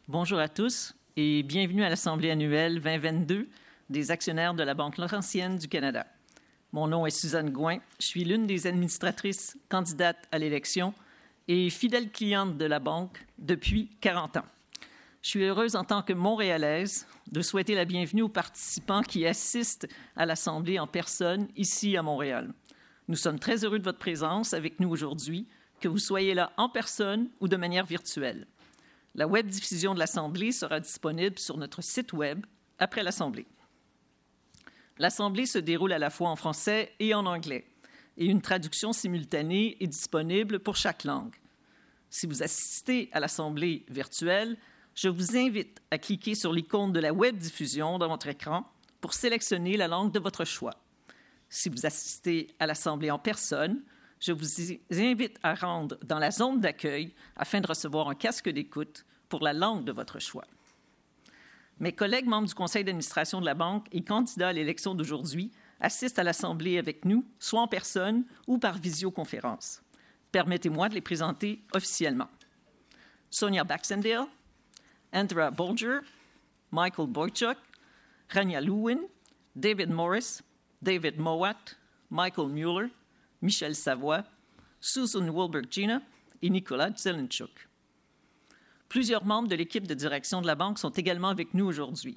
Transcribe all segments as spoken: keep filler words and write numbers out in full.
Bonjour à tous et bienvenue à l'Assemblée annuelle vingt vingt-deux des actionnaires de la Banque Laurentienne du Canada. Mon nom est Suzanne Gouin. Je suis l'une des administratrices candidates à l'élection et fidèle cliente de la Banque depuis quarante ans. Je suis heureuse en tant que Montréalaise de souhaiter la bienvenue aux participants qui assistent à l'Assemblée en personne ici à Montréal. Nous sommes très heureux de votre présence avec nous aujourd'hui, que vous soyez là en personne ou de manière virtuelle. La web-diffusion de l'Assemblée sera disponible sur notre site Web après l'Assemblée. L'Assemblée se déroule à la fois en français et en anglais, et une traduction simultanée est disponible pour chaque langue. Si vous assistez à l'Assemblée virtuelle, je vous invite à cliquer sur l'icône de la web-diffusion dans votre écran pour sélectionner la langue de votre choix. Si vous assistez à l'Assemblée en personne, je vous invite à rendre dans la zone d'accueil afin de recevoir un casque d'écoute pour la langue de votre choix. Mes collègues membres du conseil d'administration de la Banque et candidats à l'élection d'aujourd'hui assistent à l'Assemblée avec nous, soit en personne ou par visioconférence. Permettez-moi de les présenter officiellement. Sonia Baxendale, Andra Bolger, Michael Boychuk, Rania Lewin, David Morris, David Mowat, Michael Mueller, Michel Savoie, Susan Wilberg-Gina et Nicolas Zelenchuk. Plusieurs membres de l'équipe de direction de la Banque sont également avec nous aujourd'hui.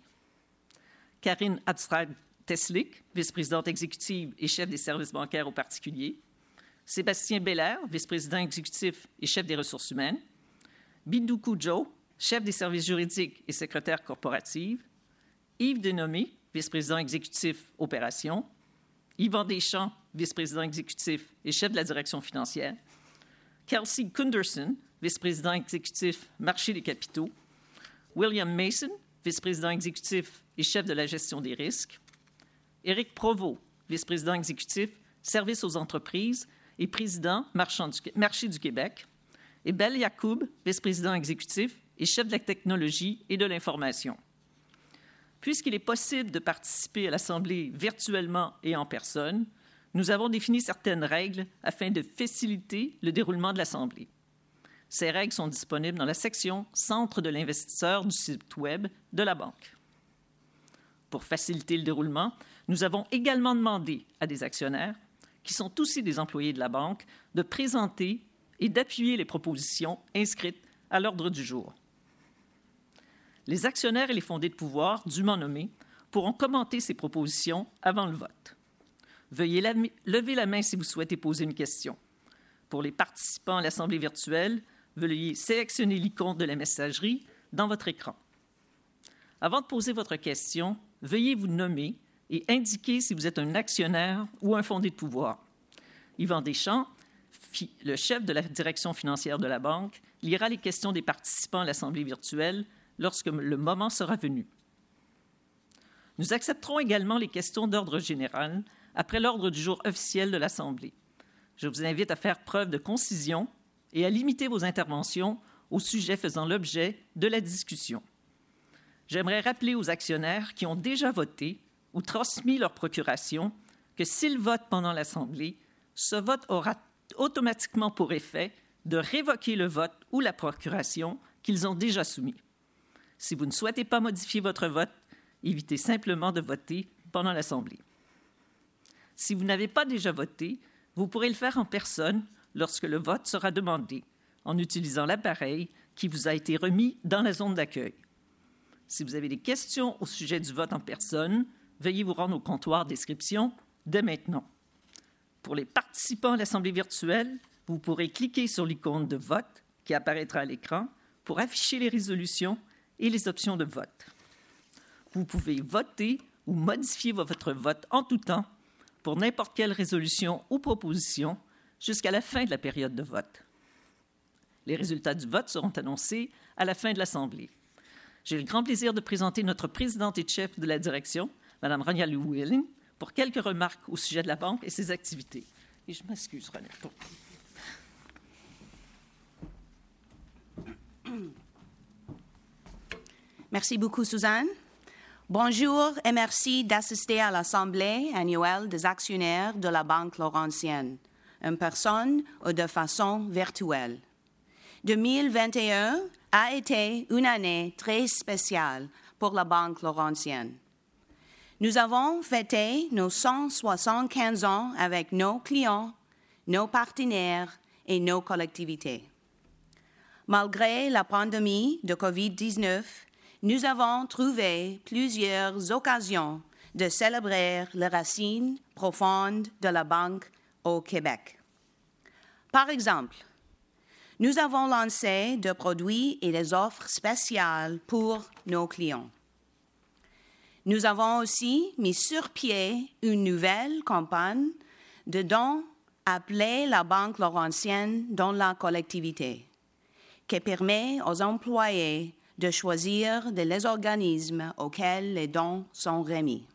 Karine Abstrad-Teslik, vice-présidente exécutive et chef des services bancaires aux particuliers. Sébastien Belair, vice-président exécutif et chef des ressources humaines. Bindoukou Joe, chef des services juridiques et secrétaire corporative. Yves Denomé, vice-président exécutif opérations. Yvan Deschamps, vice-président exécutif et chef de la direction financière. Kelsey Kunderson, vice-président exécutif marché des capitaux. William Mason, vice-président exécutif et chef de la gestion des risques. Éric Provost, vice-président exécutif services aux entreprises et président marché du Québec. Et Bel Yacoub, vice-président exécutif et chef de la technologie et de l'information. Puisqu'il est possible de participer à l'Assemblée virtuellement et en personne, nous avons défini certaines règles afin de faciliter le déroulement de l'Assemblée. Ces règles sont disponibles dans la section « Centre de l'investisseur » du site Web de la Banque. Pour faciliter le déroulement, nous avons également demandé à des actionnaires, qui sont aussi des employés de la Banque, de présenter et d'appuyer les propositions inscrites à l'ordre du jour. Les actionnaires et les fondés de pouvoir, dûment nommés, pourront commenter ces propositions avant le vote. Veuillez la, lever la main si vous souhaitez poser une question. Pour les participants à l'Assemblée virtuelle, veuillez sélectionner l'icône de la messagerie dans votre écran. Avant de poser votre question, veuillez vous nommer et indiquer si vous êtes un actionnaire ou un fondé de pouvoir. Yvan Deschamps, le chef de la direction financière de la Banque, lira les questions des participants à l'Assemblée virtuelle lorsque le moment sera venu. Nous accepterons également les questions d'ordre général après l'ordre du jour officiel de l'Assemblée. Je vous invite à faire preuve de concision et à limiter vos interventions aux sujets faisant l'objet de la discussion. J'aimerais rappeler aux actionnaires qui ont déjà voté ou transmis leur procuration que s'ils votent pendant l'Assemblée, ce vote aura automatiquement pour effet de révoquer le vote ou la procuration qu'ils ont déjà soumis. Si vous ne souhaitez pas modifier votre vote, évitez simplement de voter pendant l'Assemblée. Si vous n'avez pas déjà voté, vous pourrez le faire en personne lorsque le vote sera demandé, en utilisant l'appareil qui vous a été remis dans la zone d'accueil. Si vous avez des questions au sujet du vote en personne, veuillez vous rendre au comptoir d'inscription dès maintenant. Pour les participants à l'Assemblée virtuelle, vous pourrez cliquer sur l'icône de vote qui apparaîtra à l'écran pour afficher les résolutions et les options de vote. Vous pouvez voter ou modifier votre vote en tout temps pour n'importe quelle résolution ou proposition jusqu'à la fin de la période de vote. Les résultats du vote seront annoncés à la fin de l'Assemblée. J'ai le grand plaisir de présenter notre présidente et chef de la direction, Mme Rania Lewin, pour quelques remarques au sujet de la Banque et ses activités. Et je m'excuse, Rania. Pour... Merci beaucoup, Suzanne. Bonjour et merci d'assister à l'Assemblée annuelle des actionnaires de la Banque Laurentienne, en personne ou de façon virtuelle. deux mille vingt et un, a été une année très spéciale pour la Banque Laurentienne. Nous avons fêté nos cent soixante-quinze ans avec nos clients, nos partenaires et nos collectivités. Malgré la pandémie de covid dix-neuf, nous avons trouvé plusieurs occasions de célébrer les racines profondes de la Banque au Québec. Par exemple, nous avons lancé des produits et des offres spéciales pour nos clients. Nous avons aussi mis sur pied une nouvelle campagne de dons appelée la Banque Laurentienne dans la collectivité, qui permet aux employés de choisir les organismes auxquels les dons sont remis.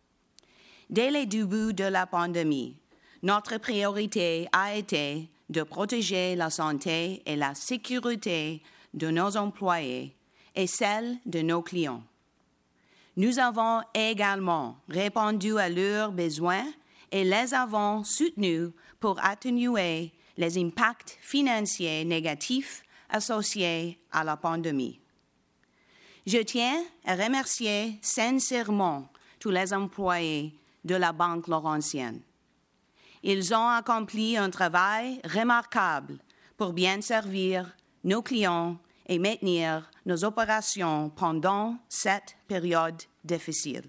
Dès le début de la pandémie, notre priorité a été de protéger la santé et la sécurité de nos employés et celle de nos clients. Nous avons également répondu à leurs besoins et les avons soutenus pour atténuer les impacts financiers négatifs associés à la pandémie. Je tiens à remercier sincèrement tous les employés de la Banque Laurentienne. Ils ont accompli un travail remarquable pour bien servir nos clients et maintenir nos opérations pendant cette période difficile.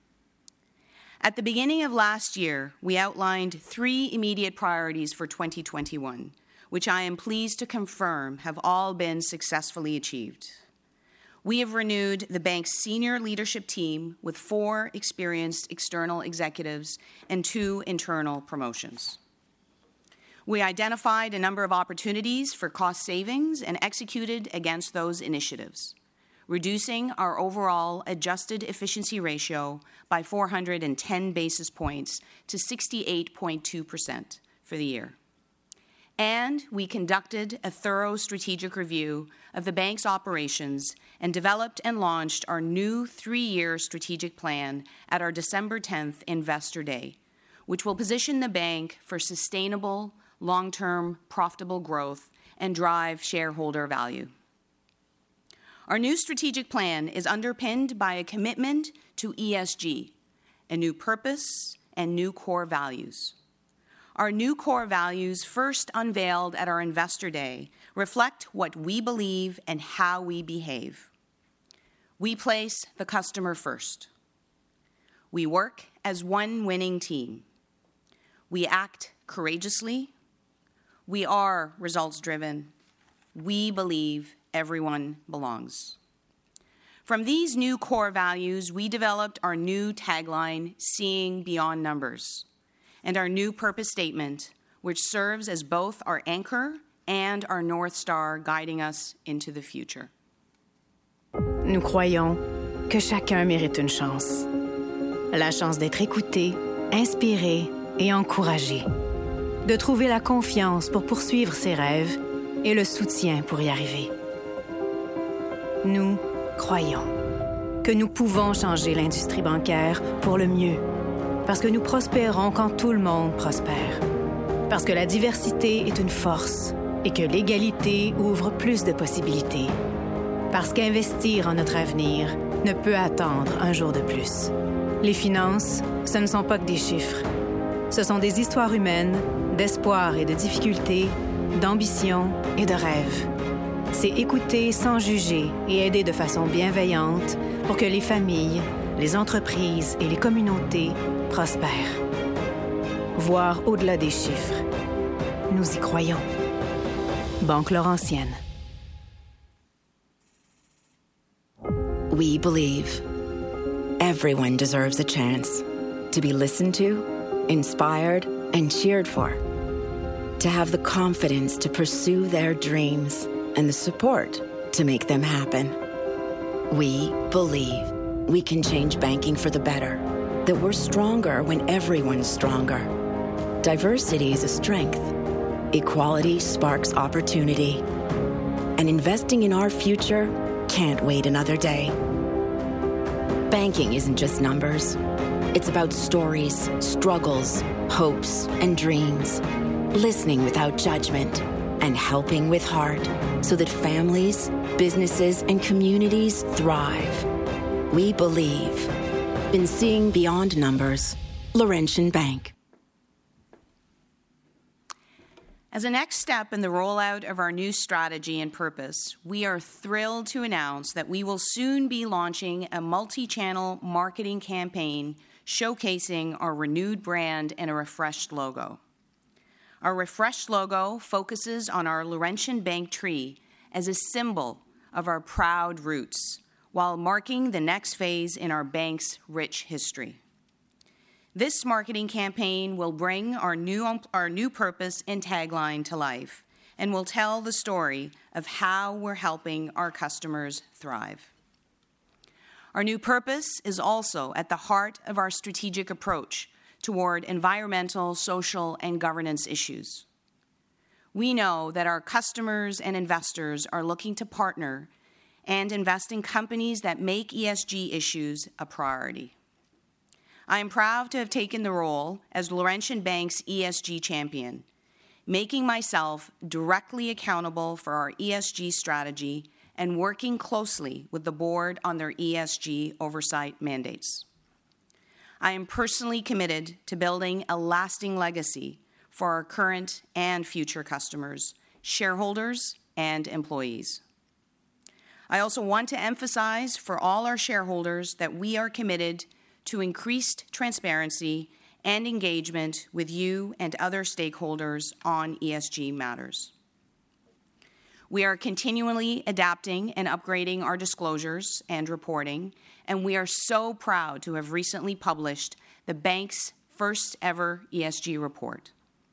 At the beginning of last year, we outlined three immediate priorities for twenty twenty-one, which I am pleased to confirm have all been successfully achieved. We have renewed the bank's senior leadership team with four experienced external executives and two internal promotions. We identified a number of opportunities for cost savings and executed against those initiatives, reducing our overall adjusted efficiency ratio by four hundred ten basis points to sixty-eight point two percent for the year. And we conducted a thorough strategic review of the bank's operations and developed and launched our new three-year strategic plan at our December tenth Investor Day, which will position the bank for sustainable, long-term, profitable growth and drive shareholder value. Our new strategic plan is underpinned by a commitment to E S G, a new purpose, and new core values. Our new core values, first unveiled at our Investor Day, reflect what we believe and how we behave. We place the customer first. We work as one winning team. We act courageously. We are results-driven. We believe everyone belongs. From these new core values, we developed our new tagline, Seeing Beyond Numbers, and our new purpose statement, which serves as both our anchor and our North Star guiding us into the future. Nous croyons que chacun mérite une chance. La chance d'être écouté, inspiré et encouragé. De trouver la confiance pour poursuivre ses rêves et le soutien pour y arriver. Nous croyons que nous pouvons changer l'industrie bancaire pour le mieux. Parce que nous prospérons quand tout le monde prospère. Parce que la diversité est une force et que l'égalité ouvre plus de possibilités. Parce qu'investir en notre avenir ne peut attendre un jour de plus. Les finances, ce ne sont pas que des chiffres. Ce sont des histoires humaines, d'espoir et de difficultés, d'ambition et de rêves. C'est écouter sans juger et aider de façon bienveillante pour que les familles, les entreprises et les communautés prospèrent. Voir au-delà des chiffres. Nous y croyons. Banque Laurentienne. We believe everyone deserves a chance to be listened to, inspired, and cheered for. To have the confidence to pursue their dreams and the support to make them happen. We believe we can change banking for the better, that we're stronger when everyone's stronger. Diversity is a strength. Equality sparks opportunity. And investing in our future can't wait another day. Banking isn't just numbers. It's about stories, struggles, hopes, and dreams. Listening without judgment. and helping with heart so that families, businesses, and communities thrive. We believe in seeing beyond numbers. Laurentian Bank. As a next step in the rollout of our new strategy and purpose, we are thrilled to announce that we will soon be launching a multi-channel marketing campaign showcasing our renewed brand and a refreshed logo. Our refreshed logo focuses on our Laurentian Bank tree as a symbol of our proud roots, while marking the next phase in our bank's rich history. This marketing campaign will bring our new, our new purpose and tagline to life and will tell the story of how we're helping our customers thrive. Our new purpose is also at the heart of our strategic approach toward environmental, social, and governance issues. We know that our customers and investors are looking to partner and invest in companies that make E S G issues a priority. I am proud to have taken the role as Laurentian Bank's E S G champion, making myself directly accountable for our E S G strategy and working closely with the board on their E S G oversight mandates. I am personally committed to building a lasting legacy for our current and future customers, shareholders, and employees. I also want to emphasize for all our shareholders that we are committed to increased transparency and engagement with you and other stakeholders on E S G matters. We are continually adapting and upgrading our disclosures and reporting, and we are so proud to have recently published the bank's first ever E S G report.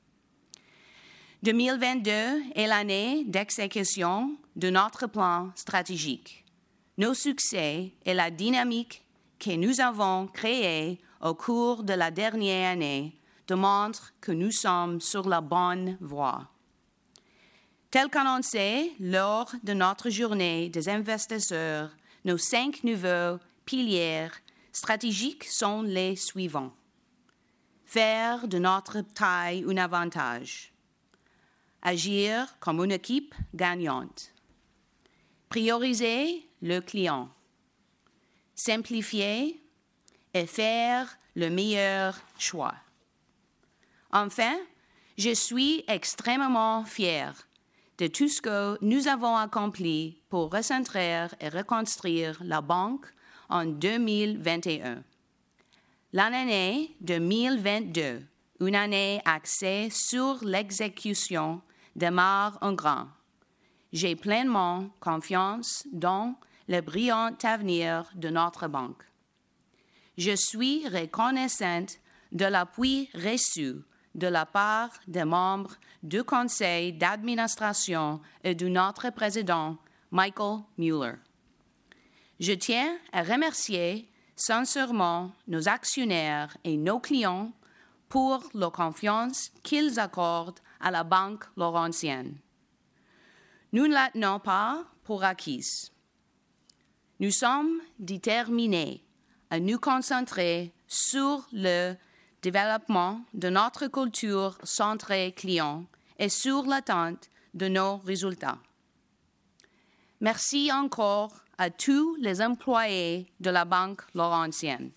deux mille vingt-deux est l'année d'exécution de notre plan stratégique. Nos succès et la dynamique que nous avons créée au cours de la dernière année démontrent que nous sommes sur la bonne voie. Tel qu'annoncé lors de notre journée des investisseurs, nos cinq nouveaux piliers stratégiques sont les suivants. Faire de notre taille un avantage. Agir comme une équipe gagnante. Prioriser le client. Simplifier et faire le meilleur choix. Enfin, je suis extrêmement fière de tout ce que nous avons accompli pour recentrer et reconstruire la banque en deux mille vingt et un. L'année deux mille vingt-deux, une année axée sur l'exécution, démarre en grand. J'ai pleinement confiance dans le brillant avenir de notre banque. Je suis reconnaissante de l'appui reçu de la part des membres du conseil d'administration et de notre président, Michael Mueller. Je tiens à remercier sincèrement nos actionnaires et nos clients pour la confiance qu'ils accordent à la Banque Laurentienne. Nous ne la tenons pas pour acquise. Nous sommes déterminés à nous concentrer sur le développement de notre culture centrée client et sur l'attente de nos résultats. Merci encore à tous les employés de la Banque Laurentienne.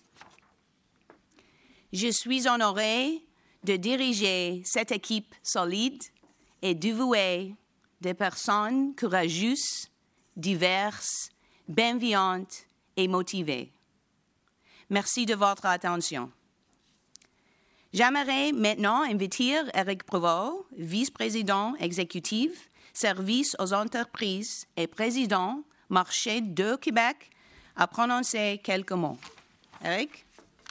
Je suis honorée de diriger cette équipe solide et dévouée de personnes courageuses, diverses, bienveillantes et motivées. Merci de votre attention. J'aimerais maintenant inviter Éric Provost, vice-président exécutif, service aux entreprises et président marché de Québec, à prononcer quelques mots. Éric?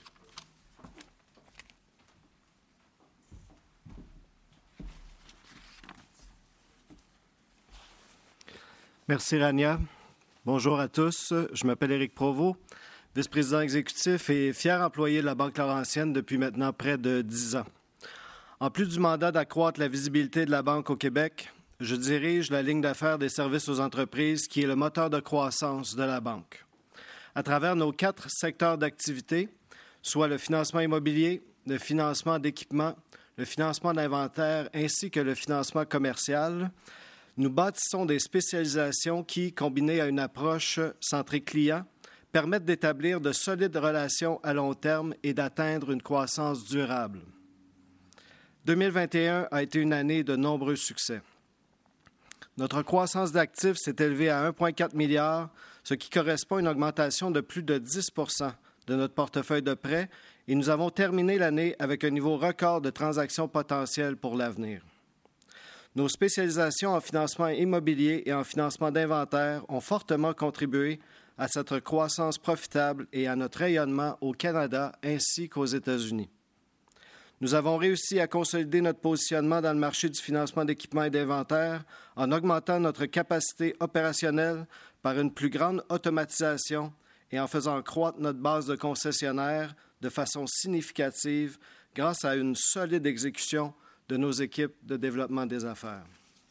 Merci, Rania. Bonjour à tous. Je m'appelle Éric Provost, vice-président exécutif et fier employé de la Banque Laurentienne depuis maintenant près de dix ans. En plus du mandat d'accroître la visibilité de la Banque au Québec, je dirige la ligne d'affaires des services aux entreprises qui est le moteur de croissance de la Banque. À travers nos quatre secteurs d'activité, soit le financement immobilier, le financement d'équipement, le financement d'inventaire ainsi que le financement commercial, nous bâtissons des spécialisations qui, combinées à une approche centrée client, permettent d'établir de solides relations à long terme et d'atteindre une croissance durable. deux mille vingt et un a été une année de nombreux succès. Notre croissance d'actifs s'est élevée à un virgule quatre milliard, ce qui correspond à une augmentation de plus de dix pour cent de notre portefeuille de prêts, et nous avons terminé l'année avec un niveau record de transactions potentielles pour l'avenir. Nos spécialisations en financement immobilier et en financement d'inventaire ont fortement contribué à cette croissance profitable et à notre rayonnement au Canada ainsi qu'aux États-Unis. Nous avons réussi à consolider notre positionnement dans le marché du financement d'équipements et d'inventaire en augmentant notre capacité opérationnelle par une plus grande automatisation et en faisant croître notre base de concessionnaires de façon significative grâce à une solide exécution de nos équipes de développement des affaires.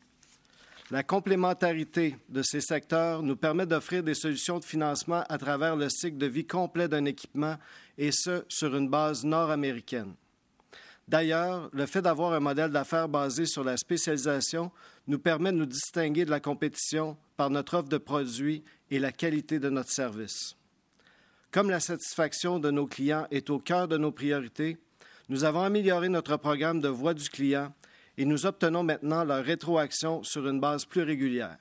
La complémentarité de ces secteurs nous permet d'offrir des solutions de financement à travers le cycle de vie complet d'un équipement, et ce, sur une base nord-américaine. D'ailleurs, le fait d'avoir un modèle d'affaires basé sur la spécialisation nous permet de nous distinguer de la compétition par notre offre de produits et la qualité de notre service. Comme la satisfaction de nos clients est au cœur de nos priorités, nous avons amélioré notre programme de voix du client et nous obtenons maintenant leur rétroaction sur une base plus régulière.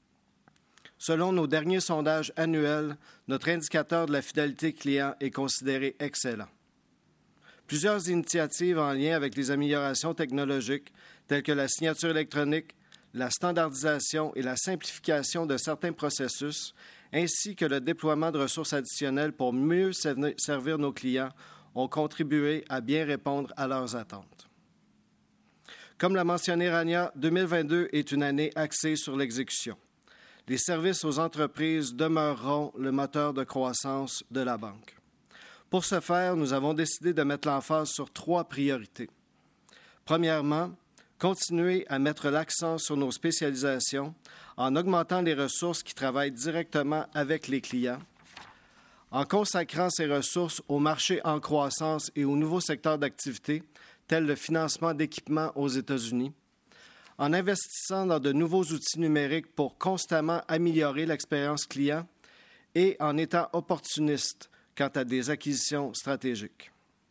Selon nos derniers sondages annuels, notre indicateur de la fidélité client est considéré excellent. Plusieurs initiatives en lien avec les améliorations technologiques, telles que la signature électronique, la standardisation et la simplification de certains processus, ainsi que le déploiement de ressources additionnelles pour mieux servir nos clients, ont contribué à bien répondre à leurs attentes. Comme l'a mentionné Rania, deux mille vingt-deux est une année axée sur l'exécution. Les services aux entreprises demeureront le moteur de croissance de la banque. Pour ce faire, nous avons décidé de mettre l'emphase sur trois priorités. Premièrement, continuer à mettre l'accent sur nos spécialisations en augmentant les ressources qui travaillent directement avec les clients, en consacrant ces ressources aux marchés en croissance et aux nouveaux secteurs d'activité, tels le financement d'équipements aux États-Unis, en investissant dans de nouveaux outils numériques pour constamment améliorer l'expérience client et en étant opportuniste quant à des acquisitions stratégiques.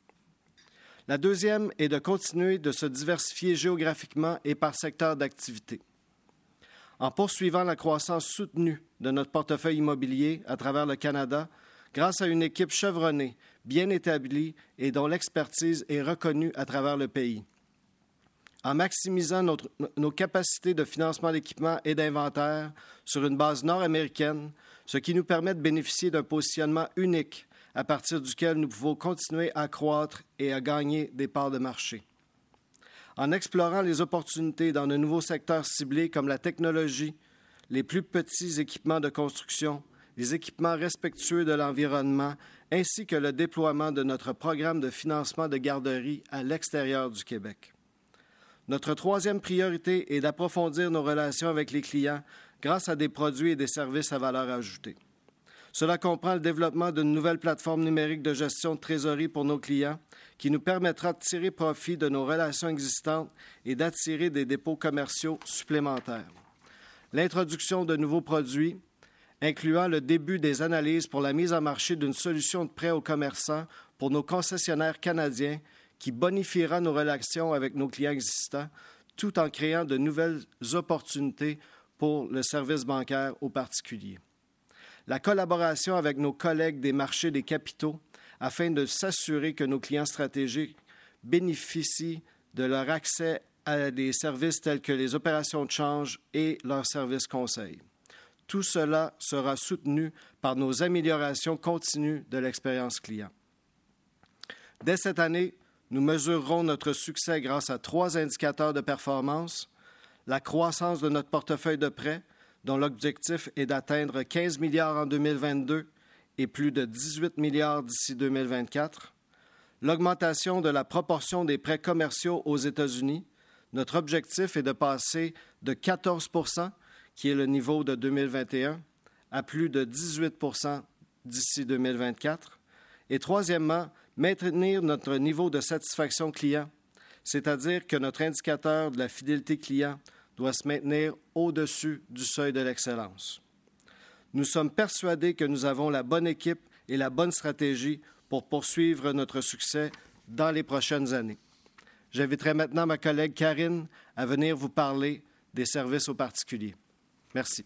La deuxième est de continuer de se diversifier géographiquement et par secteur d'activité. En poursuivant la croissance soutenue de notre portefeuille immobilier à travers le Canada, grâce à une équipe chevronnée, bien établie et dont l'expertise est reconnue à travers le pays. En maximisant notre, nos capacités de financement d'équipement et d'inventaire sur une base nord-américaine, ce qui nous permet de bénéficier d'un positionnement unique à partir duquel nous pouvons continuer à croître et à gagner des parts de marché. En explorant les opportunités dans de nouveaux secteurs ciblés comme la technologie, les plus petits équipements de construction, les équipements respectueux de l'environnement, ainsi que le déploiement de notre programme de financement de garderies à l'extérieur du Québec. Notre troisième priorité est d'approfondir nos relations avec les clients grâce à des produits et des services à valeur ajoutée. Cela comprend le développement d'une nouvelle plateforme numérique de gestion de trésorerie pour nos clients qui nous permettra de tirer profit de nos relations existantes et d'attirer des dépôts commerciaux supplémentaires. L'introduction de nouveaux produits, incluant le début des analyses pour la mise en marché d'une solution de prêt aux commerçants pour nos concessionnaires canadiens qui bonifiera nos relations avec nos clients existants tout en créant de nouvelles opportunités pour le service bancaire aux particuliers. La collaboration avec nos collègues des marchés des capitaux afin de s'assurer que nos clients stratégiques bénéficient de leur accès à des services tels que les opérations de change et leurs services conseils. Tout cela sera soutenu par nos améliorations continues de l'expérience client. Dès cette année, nous mesurerons notre succès grâce à trois indicateurs de performance: la croissance de notre portefeuille de prêts, dont l'objectif est d'atteindre quinze milliards en deux mille vingt-deux et plus de dix-huit milliards d'ici deux mille vingt-quatre, l'augmentation de la proportion des prêts commerciaux aux États-Unis. Notre objectif est de passer de quatorze pour cent, qui est le niveau de deux mille vingt et un, à plus de dix-huit pour cent d'ici deux mille vingt-quatre. Et troisièmement, maintenir notre niveau de satisfaction client, c'est-à-dire que notre indicateur de la fidélité client doit se maintenir au-dessus du seuil de l'excellence. Nous sommes persuadés que nous avons la bonne équipe et la bonne stratégie pour poursuivre notre succès dans les prochaines années. J'inviterai maintenant ma collègue Karine à venir vous parler des services aux particuliers. Merci.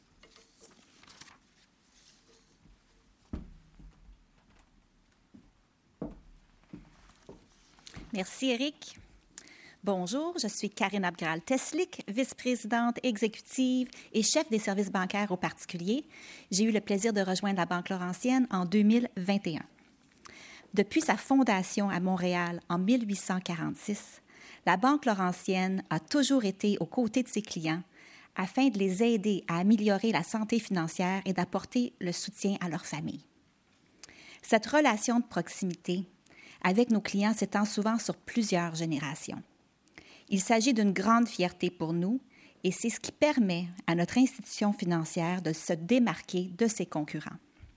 Merci, Éric. Bonjour, je suis Karine Abgral-Teslick, vice-présidente exécutive et chef des services bancaires aux particuliers. J'ai eu le plaisir de rejoindre la Banque Laurentienne en deux mille vingt et un. Depuis sa fondation à Montréal en mille huit cent quarante-six, la Banque Laurentienne a toujours été aux côtés de ses clients afin de les aider à améliorer la santé financière et d'apporter le soutien à leur famille. Cette relation de proximité avec nos clients s'étend souvent sur plusieurs générations. Il s'agit d'une grande fierté pour nous et c'est ce qui permet à notre institution financière de se démarquer de ses concurrents.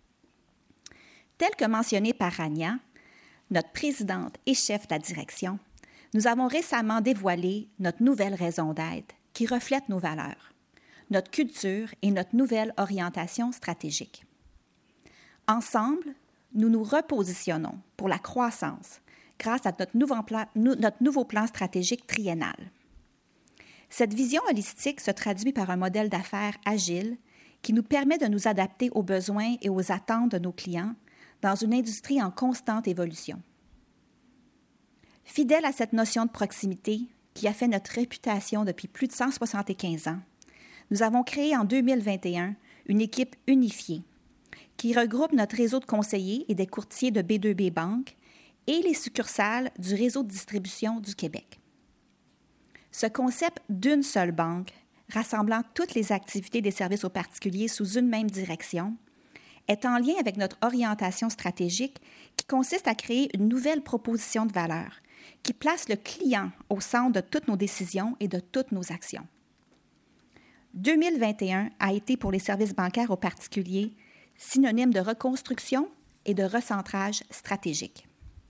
Tel que mentionné par Rania, notre présidente et chef de la direction, nous avons récemment dévoilé notre nouvelle raison d'être qui reflète nos valeurs, notre culture et notre nouvelle orientation stratégique. Ensemble, nous nous repositionnons pour la croissance grâce à notre nouveau plan, notre nouveau plan stratégique triennal. Cette vision holistique se traduit par un modèle d'affaires agile qui nous permet de nous adapter aux besoins et aux attentes de nos clients dans une industrie en constante évolution. Fidèle à cette notion de proximité qui a fait notre réputation depuis plus de cent soixante-quinze ans, nous avons créé en deux mille vingt et un une équipe unifiée qui regroupe notre réseau de conseillers et des courtiers de B deux B Banque et les succursales du réseau de distribution du Québec. Ce concept d'une seule banque, rassemblant toutes les activités des services aux particuliers sous une même direction, est en lien avec notre orientation stratégique qui consiste à créer une nouvelle proposition de valeur qui place le client au centre de toutes nos décisions et de toutes nos actions. deux mille vingt et un a été pour les services bancaires aux particuliers synonyme de reconstruction et de recentrage stratégique.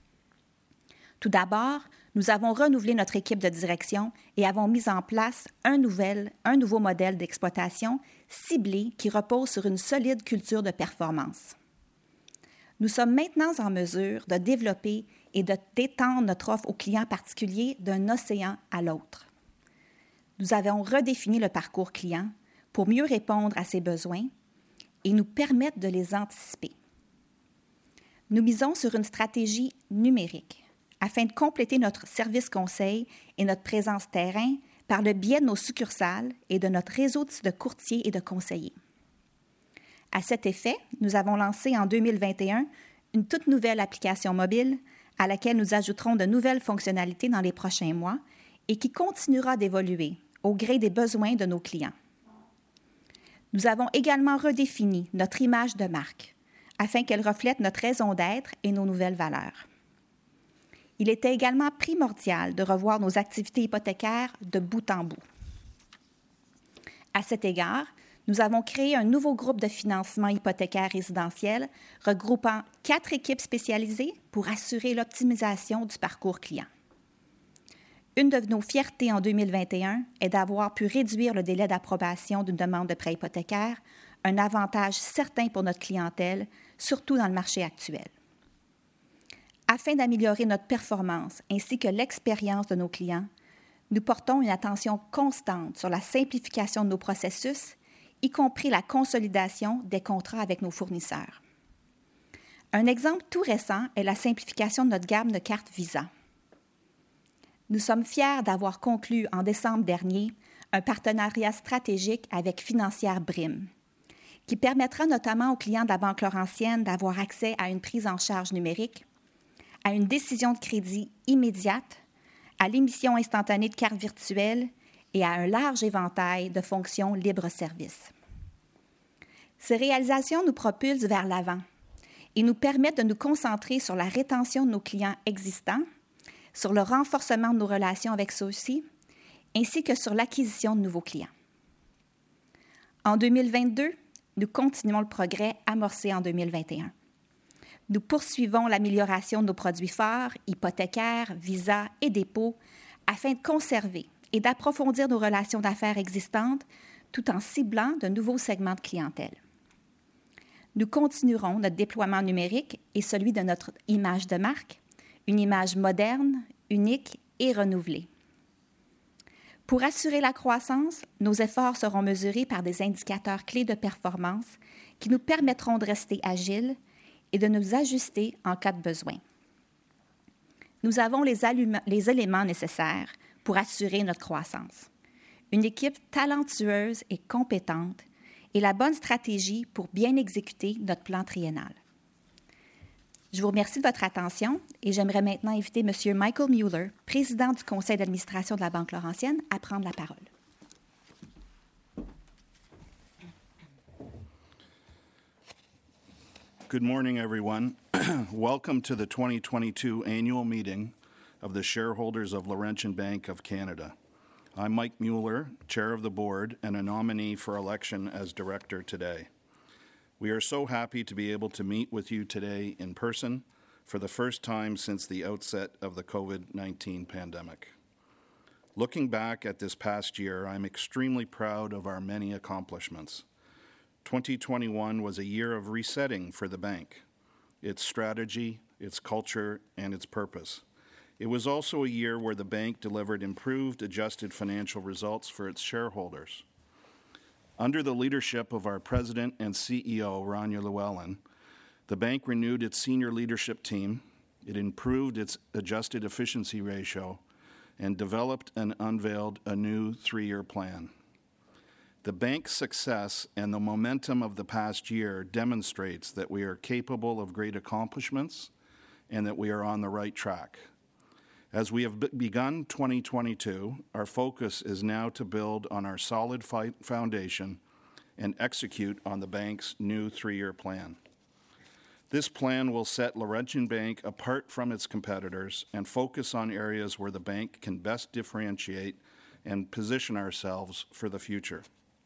Tout d'abord, nous avons renouvelé notre équipe de direction et avons mis en place un, nouvel, un nouveau modèle d'exploitation ciblé qui repose sur une solide culture de performance. Nous sommes maintenant en mesure de développer et de d'étendre notre offre aux clients particuliers d'un océan à l'autre. Nous avons redéfini le parcours client pour mieux répondre à ses besoins et nous permettre de les anticiper. Nous misons sur une stratégie numérique afin de compléter notre service conseil et notre présence terrain par le biais de nos succursales et de notre réseau de courtiers et de conseillers. À cet effet, nous avons lancé en deux mille vingt et un une toute nouvelle application mobile à laquelle nous ajouterons de nouvelles fonctionnalités dans les prochains mois et qui continuera d'évoluer au gré des besoins de nos clients. Nous avons également redéfini notre image de marque afin qu'elle reflète notre raison d'être et nos nouvelles valeurs. Il était également primordial de revoir nos activités hypothécaires de bout en bout. À cet égard, nous avons créé un nouveau groupe de financement hypothécaire résidentiel regroupant quatre équipes spécialisées pour assurer l'optimisation du parcours client. Une de nos fiertés en deux mille vingt et un est d'avoir pu réduire le délai d'approbation d'une demande de prêt hypothécaire, un avantage certain pour notre clientèle, surtout dans le marché actuel. Afin d'améliorer notre performance ainsi que l'expérience de nos clients, nous portons une attention constante sur la simplification de nos processus, y compris la consolidation des contrats avec nos fournisseurs. Un exemple tout récent est la simplification de notre gamme de cartes Visa. Nous sommes fiers d'avoir conclu en décembre dernier un partenariat stratégique avec Financière Brim, qui permettra notamment aux clients de la Banque Laurentienne d'avoir accès à une prise en charge numérique, à une décision de crédit immédiate, à l'émission instantanée de cartes virtuelles et à un large éventail de fonctions libre-service. Ces réalisations nous propulsent vers l'avant et nous permettent de nous concentrer sur la rétention de nos clients existants, sur le renforcement de nos relations avec ceux-ci, ainsi que sur l'acquisition de nouveaux clients. En deux mille vingt-deux, nous continuons le progrès amorcé en deux mille vingt et un. Nous poursuivons l'amélioration de nos produits phares, hypothécaires, Visa et dépôts, afin de conserver et d'approfondir nos relations d'affaires existantes tout en ciblant de nouveaux segments de clientèle. Nous continuerons notre déploiement numérique et celui de notre image de marque, une image moderne, unique et renouvelée. Pour assurer la croissance, nos efforts seront mesurés par des indicateurs clés de performance qui nous permettront de rester agiles et de nous ajuster en cas de besoin. Nous avons les, alluma- les éléments nécessaires pour assurer notre croissance. Une équipe talentueuse et compétente et la bonne stratégie pour bien exécuter notre plan triennal. Je vous remercie de votre attention et j'aimerais maintenant inviter M. Michael Mueller, président du conseil d'administration de la Banque Laurentienne, à prendre la parole. Good morning, everyone. Welcome to the twenty twenty-two annual meeting of the shareholders of Laurentian Bank of Canada. I'm Mike Mueller, chair of the board and a nominee for election as director today. We are so happy to be able to meet with you today in person for the first time since the outset of the COVID nineteen pandemic. Looking back at this past year, I'm extremely proud of our many accomplishments. twenty twenty-one was a year of resetting for the bank, its strategy, its culture, and its purpose. It was also a year where the bank delivered improved adjusted financial results for its shareholders. Under the leadership of our President and C E O, Rania Llewellyn, the bank renewed its senior leadership team, it improved its adjusted efficiency ratio, and developed and unveiled a new three-year plan. The bank's success and the momentum of the past year demonstrates that we are capable of great accomplishments and that we are on the right track. As we have begun twenty twenty-two, our focus is now to build on our solid foundation and execute on the bank's new three-year plan. This plan will set Laurentian Bank apart from its competitors and focus on areas where the bank can best differentiate and position ourselves for the future.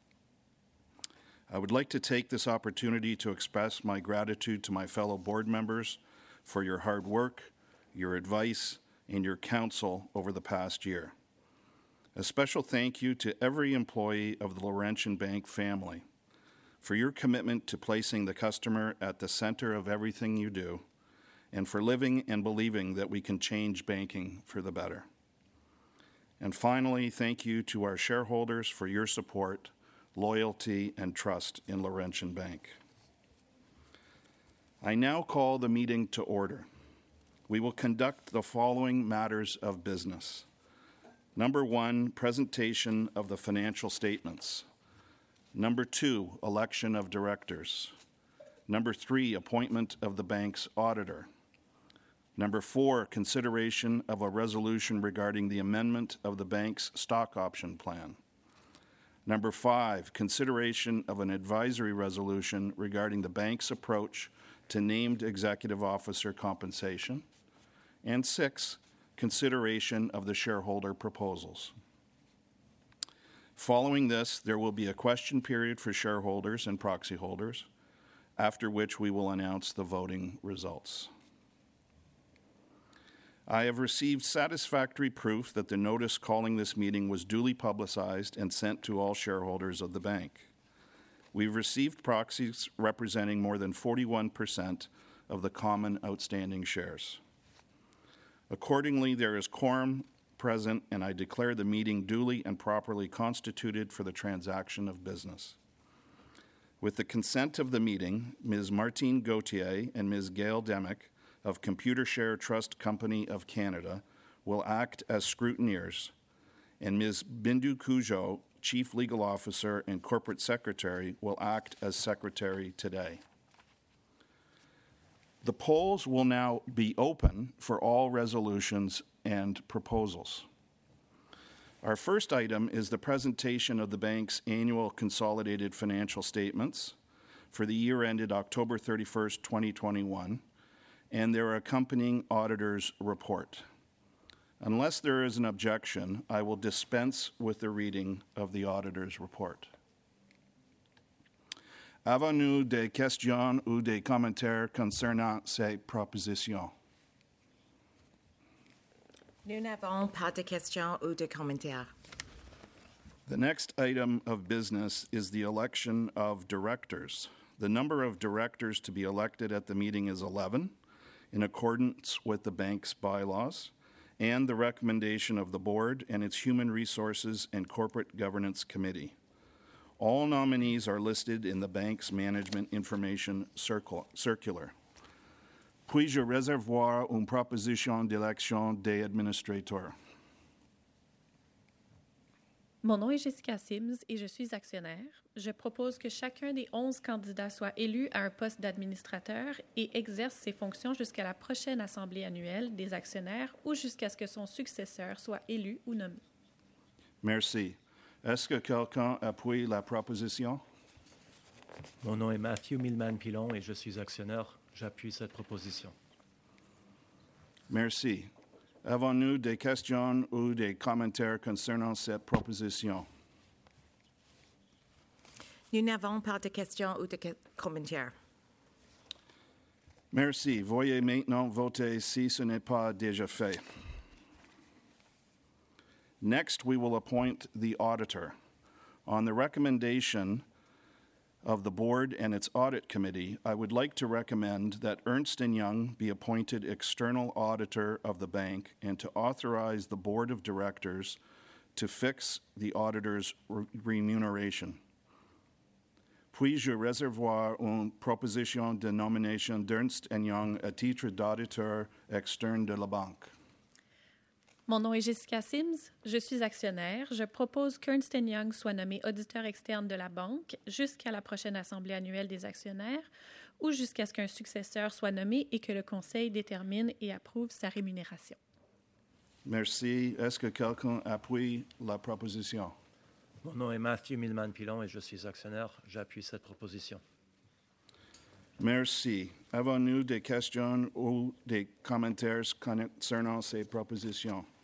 I would like to take this opportunity to express my gratitude to my fellow board members for your hard work, your advice, and your counsel over the past year. A special thank you to every employee of the Laurentian Bank family for your commitment to placing the customer at the center of everything you do and for living and believing that we can change banking for the better. And finally, thank you to our shareholders for your support, loyalty, and trust in Laurentian Bank. I now call the meeting to order. We will conduct the following matters of business. Number one, presentation of the financial statements. Number two, election of directors. Number three, appointment of the bank's auditor. Number four, consideration of a resolution regarding the amendment of the bank's stock option plan. Number five, consideration of an advisory resolution regarding the bank's approach to named executive officer compensation. And six, consideration of the shareholder proposals. Following this, there will be a question period for shareholders and proxy holders, after which we will announce the voting results. I have received satisfactory proof that the notice calling this meeting was duly publicized and sent to all shareholders of the bank. We've received proxies representing more than forty-one percent of the common outstanding shares. Accordingly, there is quorum present, and I declare the meeting duly and properly constituted for the transaction of business. With the consent of the meeting, Miz Martine Gauthier and Miz Gail Demick of Computershare Trust Company of Canada will act as scrutineers, and Miz Bindu Cujo, Chief Legal Officer and Corporate Secretary, will act as Secretary today. The polls will now be open for all resolutions and proposals. Our first item is the presentation of the bank's annual consolidated financial statements for the year ended October thirty-first, twenty twenty-one, and their accompanying auditor's report. Unless there is an objection, I will dispense with the reading of the auditor's report. Avons-nous des questions ou des commentaires concernant ces propositions? Nous n'avons pas de questions ou de commentaires. The next item of business is the election of directors. The number of directors to be elected at the meeting is eleven, in accordance with the bank's bylaws, and the recommendation of the board and its Human Resources and Corporate Governance Committee. All nominees are listed in the bank's Management Information Circular. Puis-je recevoir une proposition d'élection des administrateurs? Mon nom est Jessica Sims et je suis actionnaire. Je propose que chacun des onze candidats soit élu à un poste d'administrateur et exerce ses fonctions jusqu'à la prochaine assemblée annuelle des actionnaires ou jusqu'à ce que son successeur soit élu ou nommé. Merci. Est-ce que quelqu'un appuie la proposition? Mon nom est Matthew Millman-Pilon et je suis actionnaire. J'appuie cette proposition. Merci. Avons-nous des questions ou des commentaires concernant cette proposition? Nous n'avons pas de questions ou de que- commentaires. Merci. Veuillez maintenant voter si ce n'est pas déjà fait. Next, we will appoint the auditor. On the recommendation of the board and its audit committee, I would like to recommend that Ernst and Young be appointed external auditor of the bank and to authorize the board of directors to fix the auditor's re- remuneration. Puis-je recevoir une proposition de nomination d'Ernst and Young à titre d'auditeur externe de la banque? Mon nom est Jessica Sims, je suis actionnaire. Je propose qu'Ernst and Young soit nommé auditeur externe de la banque jusqu'à la prochaine assemblée annuelle des actionnaires ou jusqu'à ce qu'un successeur soit nommé et que le conseil détermine et approuve sa rémunération. Merci. Est-ce que quelqu'un appuie la proposition? Mon nom est Matthew Millman-Pilon et je suis actionnaire. J'appuie cette proposition. Merci. Avons-nous des questions ou des commentaires concernant ces propositions?